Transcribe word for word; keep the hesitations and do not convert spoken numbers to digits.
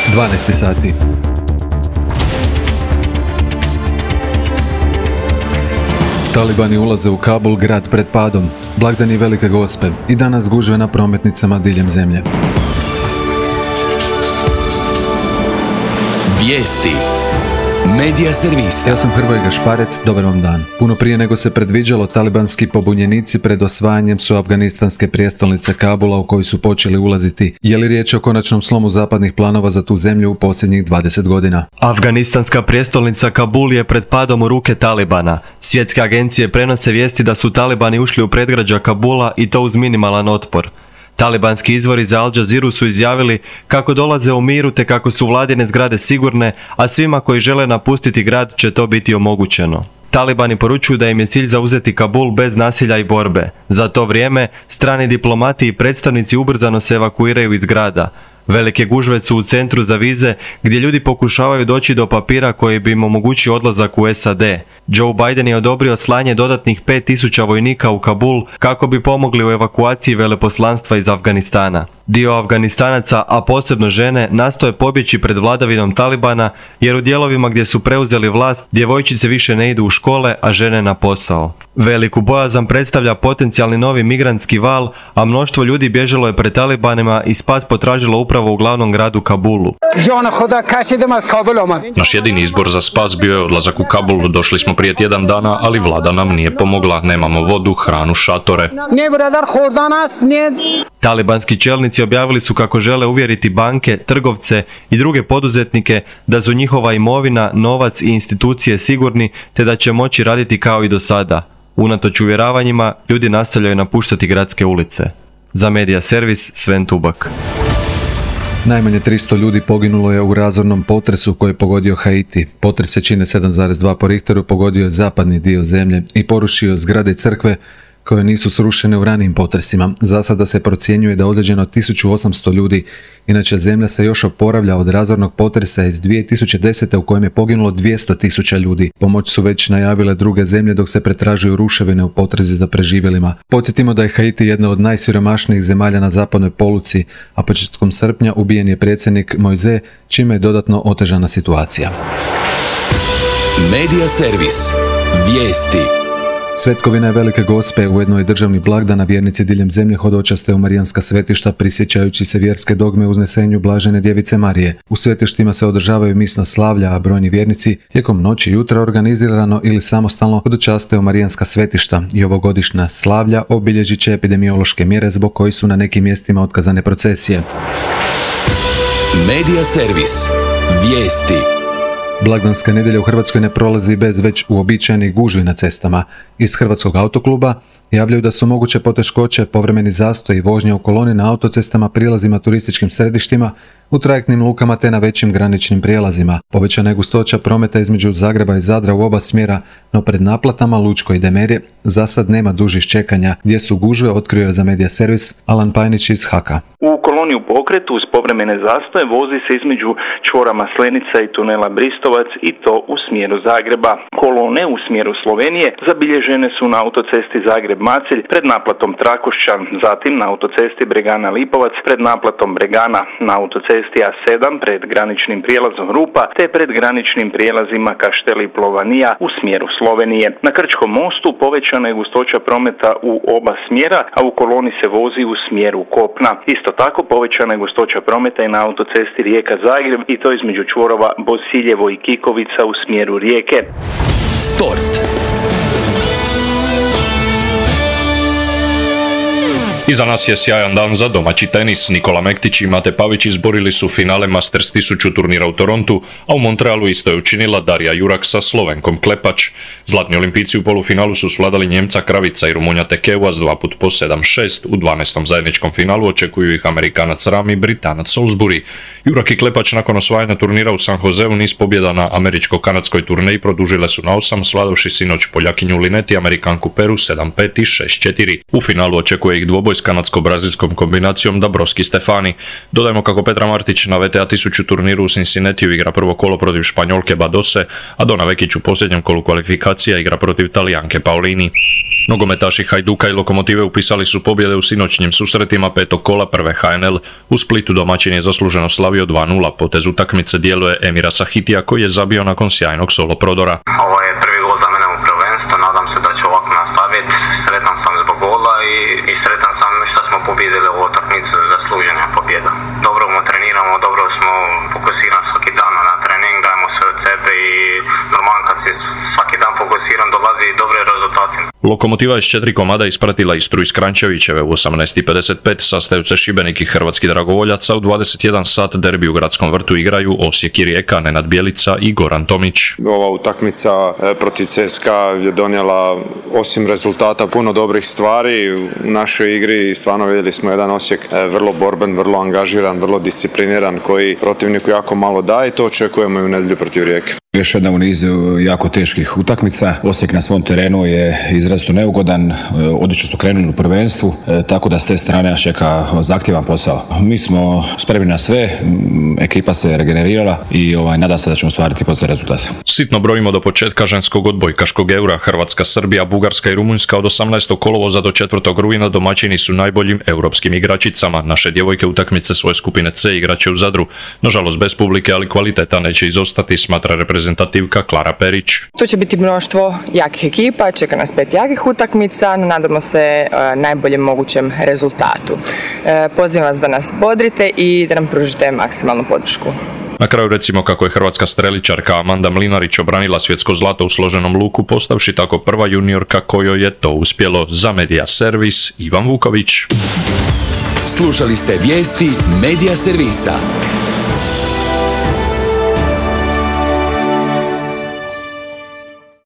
dvanaest sati. Talibani ulaze u Kabul, grad pred padom. Blagdani Velike Gospe i danas gužve na prometnicama diljem zemlje. Vijesti. Medija servisa. Ja sam Hrvoje Gašparec, dobar vam dan. Puno prije nego se predviđalo, talibanski pobunjenici pred osvajanjem su afganistanske prijestolnice Kabula u koju su počeli ulaziti. Je li riječ o konačnom slomu zapadnih planova za tu zemlju u posljednjih dvadeset godina? Afganistanska prijestolnica Kabul je pred padom u ruke Talibana. Svjetske agencije prenose vijesti da su Talibani ušli u predgrađa Kabula i to uz minimalan otpor. Talibanski izvori za Al Jazeeru su izjavili kako dolaze u miru te kako su vladine zgrade sigurne, a svima koji žele napustiti grad će to biti omogućeno. Talibani poručuju da im je cilj zauzeti Kabul bez nasilja i borbe. Za to vrijeme, strani diplomati i predstavnici ubrzano se evakuiraju iz grada. Velike gužve su u centru za vize gdje ljudi pokušavaju doći do papira koji bi im omogućio odlazak u S A D. Joe Biden je odobrio slanje dodatnih pet tisuća vojnika u Kabul kako bi pomogli u evakuaciji veleposlanstva iz Afganistana. Dio Afganistanaca, a posebno žene, nastoje pobjeći pred vladavinom Talibana jer u dijelovima gdje su preuzeli vlast djevojčice više ne idu u škole, a žene na posao. Veliku bojazan predstavlja potencijalni novi migrantski val, a mnoštvo ljudi bježalo je pred Talibanima i spas potražilo upravo u glavnom gradu Kabulu. Naš jedini izbor za spas bio je odlazak u Kabul. Došli smo prije tjedan dana, ali vlada nam nije pomogla. Nemamo vodu, hranu, šatore. Talibanski čelnici objavili su kako žele uvjeriti banke, trgovce i druge poduzetnike da su njihova imovina, novac i institucije sigurni te da će moći raditi kao i do sada. Unatoč uvjeravanjima, ljudi nastavljaju napuštati gradske ulice. Za Medija servis, Sven Tubak. Najmanje tristo ljudi poginulo je u razornom potresu koji je pogodio Haiti. Potres jačine sedam zarez dva po Richteru pogodio je zapadni dio zemlje i porušio zgrade i crkve koje nisu srušene u ranijim potresima. Za sada se procjenjuje da je ozlijeđeno tisuću osamsto ljudi. Inače, zemlja se još oporavlja od razornog potresa iz dvije tisuće desete. u kojem je poginulo dvjesto tisuća ljudi. Pomoć su već najavile druge zemlje dok se pretražuju ruševine u potrezi za preživjelima. Podsjetimo da je Haiti jedna od najsiromašnijih zemalja na zapadnoj poluci, a početkom srpnja ubijen je predsjednik Moise, čime je dodatno otežana situacija. Medija servis. Vijesti. Svetkovina je Velike Gospe, ujedno je državni blagdan, a vjernici diljem zemlje hodočaste u marijanska svetišta prisjećajući se vjerske dogme u uznesenju Blažene Djevice Marije. U svetištima se održavaju misna slavlja, a brojni vjernici tijekom noći i jutra organizirano ili samostalno hodočaste u marijanska svetišta i ovogodišnja slavlja obilježit će epidemiološke mjere zbog koji su na nekim mjestima otkazane procesije. Medija servis. Vijesti. Blagdanska nedjelja u Hrvatskoj ne prolazi bez već uobičajenih gužvi na cestama. Iz Hrvatskog autokluba javljaju da su moguće poteškoće, povremeni zastoj i vožnje u koloni na autocestama, prilazima turističkim središtima, u trajektnim lukama te na većim graničnim prijelazima. Povećana je gustoća prometa između Zagreba i Zadra u oba smjera, no pred naplatama Lučko i Demerje za sad nema dužih čekanja. Gdje su gužve, otkrio je za Medija servis Alan Pajnić iz Haka. U koloni u pokretu uz povremene zastoje vozi se između čvora Maslenica i tunela Bristovac i to u smjeru Zagreba. Kolone u smjeru Slovenije zabilježene su na autocesti Zagreb-Macelj pred naplatom Trakošća, zatim na autocesti Bregana-Lipovac pred naplatom Bregana, na autocesti A sedam pred graničnim prijelazom Rupa te pred graničnim prijelazima Kašteli i Plovanija u smjeru Slovenije. Na Krčkom mostu povećana je gustoća prometa u oba smjera, a u koloni se vozi u smjeru kopna. Isto tako povećana je gustoća prometa i na autocesti Rijeka-Zagreb i to između čvorova Bosiljevo i Kikovica u smjeru Rijeke. Sport. Iza nas je sjajan dan za domaći tenis. Nikola Mektić i Mate Pavić izborili su finale Masters tisuću turnira u Torontu, a u Montrealu isto je učinila Darija Jurak sa Slovenkom Klepač. Zlatni olimpijci u polufinalu su svladali Njemca Kravica i Rumunja Tekeva s dva put po sedam šest. U dvanaestom zajedničkom finalu očekuju ih Amerikanac Ram i Britanac Salisbury. Jurak i Klepač nakon osvajanja turnira u San Joseu niz pobjeda na američko-kanadskoj turneji produžile su na osam, svladavši sinoć Poljakinju Lineti i Amerikanku Peru sedam pet i šest četiri. U finalu očekuje ih dvoboj s kanadsko-brazilskom kombinacijom Dabrowski-Stefani. Dodajmo kako Petra Martić na V T A tisuću turniru u Cincinnatiju igra prvo kolo protiv Španjolke Badose, a Dona Vekić u posljednjem kolu kvalifikacija igra protiv Talijanke Paolini. Nogometaši Hajduka i Lokomotive upisali su pobjede u sinoćnjim susretima petog kola prve H N L. U Splitu domaćin je zasluženo slavio dva nula, potez utakmice djeluje Emira Sahitija koji je zabio nakon sjajnog solo prodora. Ovo je prvi gol za mene u prvenstvu, nadam se da ću ovako nastaviti. Sretan sam zbog gola i, i sretan sam što smo pobjedili ovu utakmicu, zaslužena pobjeda. Dobro mu treniramo, dobro smo fokusirani svaki dan na trening, dajemo sve od sebe i normalno kad si svaki dan fokusiran dolazi i dobre rezultate. Lokomotiva je s četiri komada ispratila Istru iz Kranjčevićeve u osamnaest i pedeset pet, sastaju se Šibenik i Hrvatski Dragovoljac, a u dvadeset jedan sat derbi u Gradskom vrtu igraju Osijek i Rijeka, Nenad Bjelica i Goran Tomić. Ova utakmica protiv C S K A je donijela osim rezultata puno dobrih stvari u našoj igri. Stvarno vidjeli smo jedan Osijek vrlo borben, vrlo angažiran, vrlo discipliniran koji protivniku jako malo daje i to očekujemo i u nedjelju protiv Rijeke. Još jedna u nizu jako teških utakmica. Osijek na svom terenu je izrazito neugodan, odlično su krenuli u prvenstvu, tako da s te strane nas čeka zahtjevan posao. Mi smo spremni na sve, ekipa se regenerirala i ovaj, nada se da ćemo ostvariti poslije rezultat. Sitno brojimo do početka ženskog odbojkaškog eura. Hrvatska, Srbija, Bugarska i Rumunjska od osamnaestog kolovoza do četvrtog rujna domaćini su najboljim europskim igračicama. Naše djevojke utakmice svoje skupine C igraće u Zadru. Nažalost bez publike, ali kvaliteta neće izostati, smatra reprezentativka Klara Perić. Tu će biti mnoštvo jakih ekipa, čeka nas pet jakih utakmica, nadamo se e, najboljem mogućem rezultatu. E, pozivam vas da nas bodrite i da nam pružite maksimalnu podršku. Na kraju recimo kako je hrvatska streličarka Amanda Mlinarić obranila svjetsko zlato u složenom luku, postavši tako prva juniorka kojoj je to uspjelo. Za Media Servis, Ivan Vuković. Slušali ste vijesti Media Servisa.